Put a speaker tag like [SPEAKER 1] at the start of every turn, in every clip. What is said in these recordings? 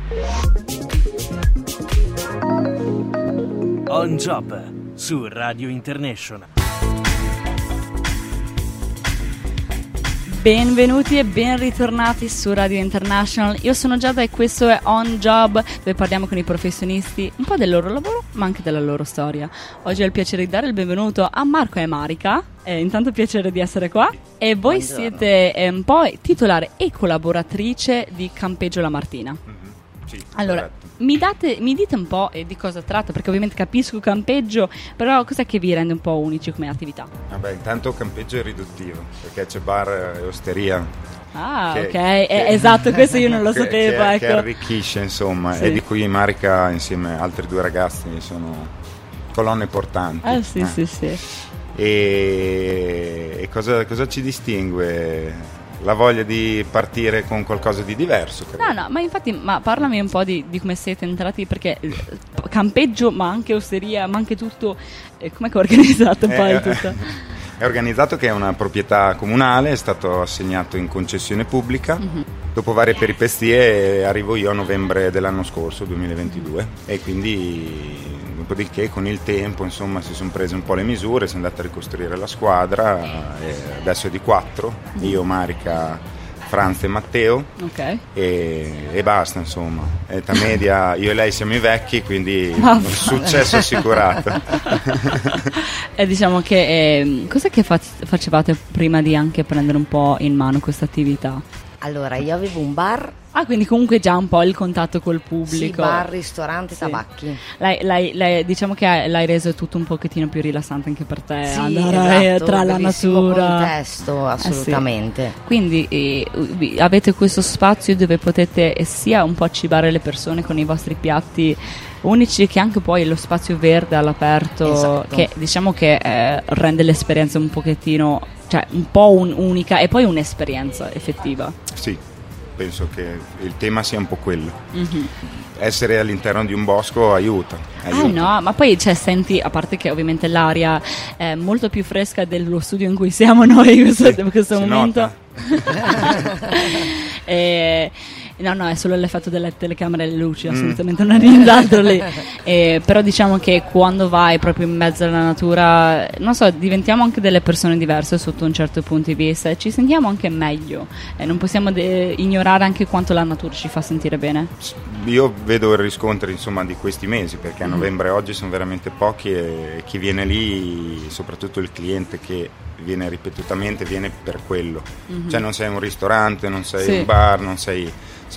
[SPEAKER 1] On Job su Radio International.
[SPEAKER 2] Benvenuti e ben ritornati su Radio International. Io sono Giada e questo è On Job, dove parliamo con i professionisti un po' del loro lavoro ma anche della loro storia. Oggi ho il piacere di dare il benvenuto a Marco e Marica. Intanto piacere di essere qua. E voi
[SPEAKER 3] Buongiorno.
[SPEAKER 2] Siete un po' titolare e collaboratrice di Campeggio La Martina.
[SPEAKER 3] Sì,
[SPEAKER 2] Allora,
[SPEAKER 3] corretto.
[SPEAKER 2] mi dite un po' di cosa tratta, perché ovviamente capisco campeggio, però cos'è che vi rende un po' unici come attività?
[SPEAKER 3] Vabbè, intanto campeggio è riduttivo, perché c'è bar e osteria.
[SPEAKER 2] Ah,
[SPEAKER 3] Che-
[SPEAKER 2] ok,
[SPEAKER 3] che-
[SPEAKER 2] esatto, questo io non lo
[SPEAKER 3] che-
[SPEAKER 2] sapevo,
[SPEAKER 3] che
[SPEAKER 2] ecco.
[SPEAKER 3] arricchisce, insomma,
[SPEAKER 2] Sì.
[SPEAKER 3] e di cui Marica insieme a altri due ragazzi sono colonne portanti.
[SPEAKER 2] Sì.
[SPEAKER 3] E cosa ci distingue? La voglia di partire con qualcosa di diverso, credo.
[SPEAKER 2] No, ma infatti, ma parlami un po' di come siete entrati, perché campeggio, ma anche osteria, ma anche tutto, com'è che è organizzato un po' il tutto?
[SPEAKER 3] È organizzato che è una proprietà comunale, è stato assegnato in concessione pubblica. Dopo varie peripezie arrivo io a novembre dell'anno scorso, 2022, e quindi dopodiché con il tempo insomma si sono prese un po' le misure, si è andata a ricostruire la squadra, e adesso è di 4, io, Marica, Franz e Matteo.
[SPEAKER 2] Ok.
[SPEAKER 3] E basta, insomma. Età media, io e lei siamo i vecchi, quindi
[SPEAKER 2] Vaffanculo.
[SPEAKER 3] successo assicurato.
[SPEAKER 2] E diciamo che cos'è che facevate prima di anche prendere un po' in mano questa attività?
[SPEAKER 4] Allora, io avevo un bar,
[SPEAKER 2] Ah, quindi comunque già un po' il contatto col
[SPEAKER 4] sì,
[SPEAKER 2] pubblico.
[SPEAKER 4] bar, ristorante,
[SPEAKER 2] Sì.
[SPEAKER 4] tabacchi.
[SPEAKER 2] Diciamo che l'hai reso tutto un pochettino più rilassante anche per te,
[SPEAKER 4] Sì,
[SPEAKER 2] andare
[SPEAKER 4] esatto,
[SPEAKER 2] tra la
[SPEAKER 4] bellissimo
[SPEAKER 2] natura.
[SPEAKER 4] contesto, assolutamente.
[SPEAKER 2] Quindi avete questo spazio dove potete sia un po' cibare le persone con i vostri piatti unici, che anche poi lo spazio verde all'aperto,
[SPEAKER 4] Esatto.
[SPEAKER 2] che diciamo che rende l'esperienza un pochettino, cioè un po' unica e poi un'esperienza effettiva.
[SPEAKER 3] Sì, penso che il tema sia un po' quello. Essere all'interno di un bosco aiuta.
[SPEAKER 2] Ah no, ma poi senti, a parte che ovviamente l'aria è molto più fresca dello studio in cui siamo noi in questo
[SPEAKER 3] si
[SPEAKER 2] momento.
[SPEAKER 3] nota.
[SPEAKER 2] No, è solo l'effetto delle telecamere e le luci, assolutamente non è nient'altro lì. Però diciamo che quando vai proprio in mezzo alla natura, non so, diventiamo anche delle persone diverse sotto un certo punto di vista e ci sentiamo anche meglio. Non possiamo ignorare anche quanto la natura ci fa sentire bene.
[SPEAKER 3] Io vedo il riscontro insomma di questi mesi, perché a novembre e oggi sono veramente pochi, e chi viene lì, soprattutto il cliente che viene ripetutamente, viene per quello. Cioè non sei un ristorante, non sei
[SPEAKER 2] Sì.
[SPEAKER 3] un bar, non sei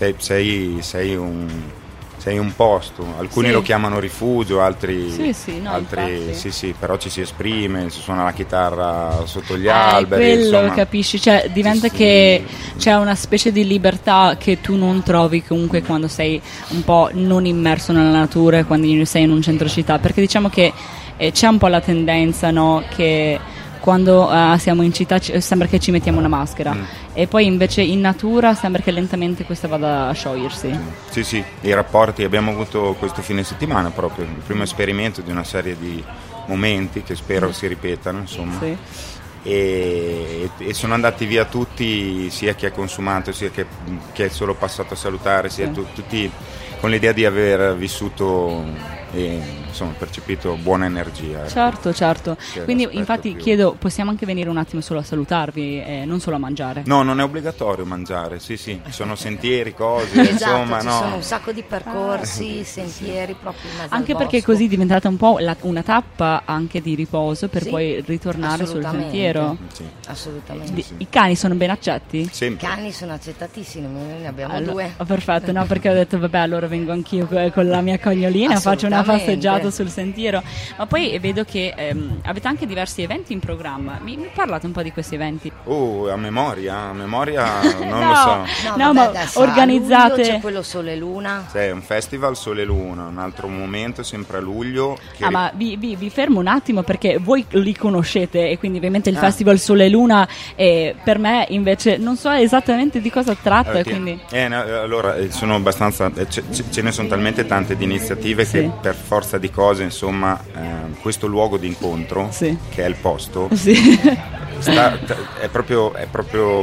[SPEAKER 3] un posto. Alcuni
[SPEAKER 2] Sì.
[SPEAKER 3] lo chiamano rifugio, altri
[SPEAKER 2] No, infatti.
[SPEAKER 3] sì, però ci si esprime, si suona la chitarra sotto gli alberi,
[SPEAKER 2] quello
[SPEAKER 3] insomma.
[SPEAKER 2] capisci, cioè diventa
[SPEAKER 3] Sì.
[SPEAKER 2] che c'è una specie di libertà che tu non trovi comunque quando sei un po' non immerso nella natura e quando sei in un centro città, perché diciamo che c'è un po' la tendenza, no, che quando siamo in città sembra che ci mettiamo una maschera e poi invece in natura sembra che lentamente questa vada a sciogliersi.
[SPEAKER 3] Sì, i rapporti abbiamo avuto questo fine settimana proprio, il primo esperimento di una serie di momenti che spero si ripetano, insomma.
[SPEAKER 2] Sì.
[SPEAKER 3] E sono andati via tutti, sia chi ha consumato sia chi è solo passato a salutare, sia tutti con l'idea di aver vissuto e insomma percepito buona energia.
[SPEAKER 2] Certo.
[SPEAKER 3] Che è
[SPEAKER 2] Quindi
[SPEAKER 3] l'aspetto
[SPEAKER 2] infatti
[SPEAKER 3] più-
[SPEAKER 2] chiedo, possiamo anche venire un attimo solo a salutarvi, non solo a mangiare?
[SPEAKER 3] No, non è obbligatorio mangiare, sì, ci sono sentieri, cose,
[SPEAKER 4] Esatto,
[SPEAKER 3] insomma,
[SPEAKER 4] ci
[SPEAKER 3] no.
[SPEAKER 4] sono un sacco di percorsi, sentieri proprio in mezzo
[SPEAKER 2] Anche
[SPEAKER 4] al
[SPEAKER 2] perché
[SPEAKER 4] bosco.
[SPEAKER 2] così è diventata un po' una tappa anche di riposo per
[SPEAKER 4] Sì,
[SPEAKER 2] poi ritornare sul
[SPEAKER 4] assolutamente.
[SPEAKER 2] sentiero.
[SPEAKER 3] Sì.
[SPEAKER 4] Assolutamente.
[SPEAKER 3] Sì.
[SPEAKER 2] I cani sono ben accetti?
[SPEAKER 4] I
[SPEAKER 3] Sempre.
[SPEAKER 4] cani sono accettatissimi, noi ne abbiamo
[SPEAKER 2] Allora,
[SPEAKER 4] due.
[SPEAKER 2] perfetto, no, perché ho detto vabbè, allora vengo anch'io con la mia cagnolina, faccio una
[SPEAKER 4] Assolutamente.
[SPEAKER 2] passeggiata sul sentiero. Ma poi vedo che avete anche diversi eventi in programma. Mi parlate un po' di questi eventi?
[SPEAKER 3] A memoria non
[SPEAKER 2] No.
[SPEAKER 3] lo so.
[SPEAKER 2] No,
[SPEAKER 4] vabbè,
[SPEAKER 2] ma
[SPEAKER 4] adesso a
[SPEAKER 2] organizzate-
[SPEAKER 4] luglio c'è quello Sole e Luna.
[SPEAKER 3] C'è un festival Sole e Luna, un altro momento sempre a luglio. Che
[SPEAKER 2] Ma vi fermo un attimo perché voi li conoscete e quindi ovviamente il
[SPEAKER 3] Ah.
[SPEAKER 2] Festival Sole e Luna per me invece non so esattamente di cosa tratta,
[SPEAKER 3] perché-
[SPEAKER 2] quindi...
[SPEAKER 3] no, allora sono abbastanza ce ne sono talmente tante di iniziative
[SPEAKER 2] Sì.
[SPEAKER 3] che per forza di cose insomma questo luogo di incontro
[SPEAKER 2] Sì.
[SPEAKER 3] che è il posto
[SPEAKER 2] Sì.
[SPEAKER 3] è proprio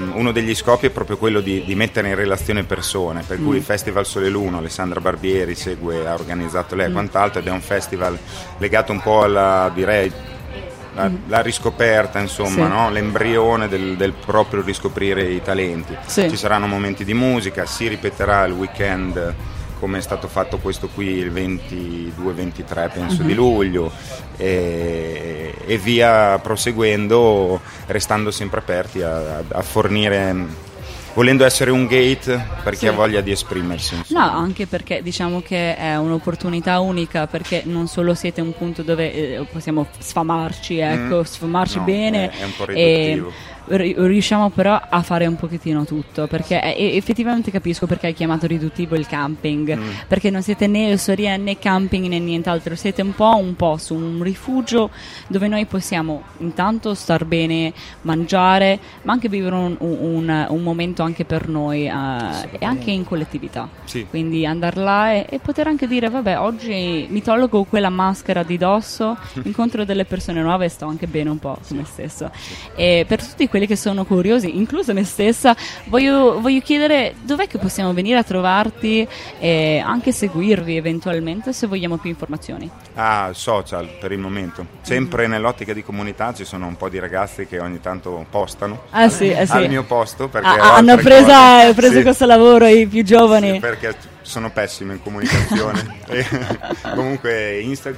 [SPEAKER 3] uno degli scopi è proprio quello di mettere in relazione persone, per cui il Festival Sole Luna, Alessandra Barbieri ha organizzato lei e quant'altro, ed è un festival legato un po' alla, direi, la riscoperta, insomma,
[SPEAKER 2] sì.
[SPEAKER 3] no? L'embrione del proprio riscoprire i talenti.
[SPEAKER 2] Sì.
[SPEAKER 3] Ci saranno momenti di musica, si ripeterà il weekend come è stato fatto questo qui il 22-23 penso di luglio, e via proseguendo, restando sempre aperti a fornire, volendo essere un gate per chi ha voglia di esprimersi, insomma.
[SPEAKER 2] No, anche perché diciamo che è un'opportunità unica, perché non solo siete un punto dove possiamo sfamarci, sfamarci bene,
[SPEAKER 3] è un po' riduttivo.
[SPEAKER 2] Riusciamo però a fare un pochettino tutto, perché effettivamente capisco perché hai chiamato riduttivo il camping, perché non siete né eusoria né camping né nient'altro, siete un po' su un rifugio dove noi possiamo intanto star bene, mangiare, ma anche vivere un momento anche per noi, e anche in collettività.
[SPEAKER 3] Sì.
[SPEAKER 2] Quindi andare là e poter anche dire vabbè, oggi mi tolgo quella maschera di dosso, incontro delle persone nuove e sto anche bene un po' con me stesso. E per tutti quelli che sono curiosi, incluso me stessa, voglio chiedere dov'è che possiamo venire a trovarti e anche seguirvi eventualmente se vogliamo più informazioni.
[SPEAKER 3] Social per il momento, sempre nell'ottica di comunità. Ci sono un po' di ragazzi che ogni tanto postano
[SPEAKER 2] Sì.
[SPEAKER 3] al mio posto, perché
[SPEAKER 2] hanno preso questo lavoro i più giovani.
[SPEAKER 3] Sì, perché sono pessimo in comunicazione. Comunque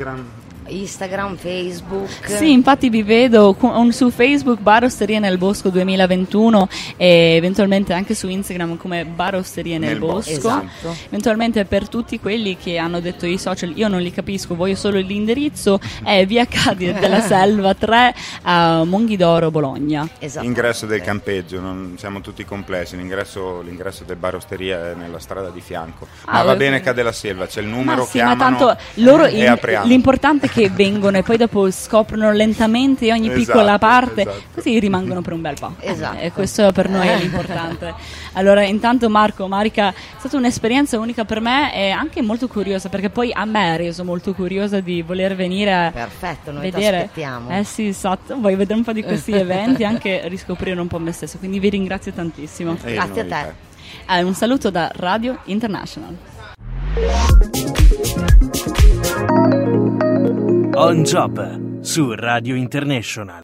[SPEAKER 3] Instagram, Facebook.
[SPEAKER 2] Sì, infatti vi vedo su Facebook Bar Osteria nel Bosco 2021 e eventualmente anche su Instagram come Bar Osteria nel Bosco.
[SPEAKER 4] Esatto.
[SPEAKER 2] Eventualmente per tutti quelli che hanno detto i social io non li capisco, voglio solo l'indirizzo, è via Cadi della Selva 3 a Monghidoro, Bologna.
[SPEAKER 4] Esatto.
[SPEAKER 3] Ingresso del campeggio, siamo tutti complessi. L'ingresso del Bar Osteria è nella strada di fianco, ma va bene Cade la Selva, c'è il numero,
[SPEAKER 2] ma
[SPEAKER 3] chiamano,
[SPEAKER 2] tanto loro
[SPEAKER 3] e apriamo.
[SPEAKER 2] l'importante è che vengono e poi dopo scoprono lentamente ogni piccola parte,
[SPEAKER 3] esatto.
[SPEAKER 2] così rimangono per un bel po'.
[SPEAKER 4] Esatto.
[SPEAKER 2] E questo per noi è l'importante. Allora, intanto Marica, è stata un'esperienza unica per me e anche molto curiosa, perché poi a me ha reso molto curiosa di voler venire a
[SPEAKER 4] Perfetto, noi
[SPEAKER 2] vedere.
[SPEAKER 4] ti aspettiamo.
[SPEAKER 2] Sì, esatto, voglio vedere un po' di questi eventi, anche riscoprire un po' me stesso, quindi vi ringrazio tantissimo.
[SPEAKER 4] Grazie a te.
[SPEAKER 2] Un saluto da Radio International.
[SPEAKER 1] On Job su Radio International.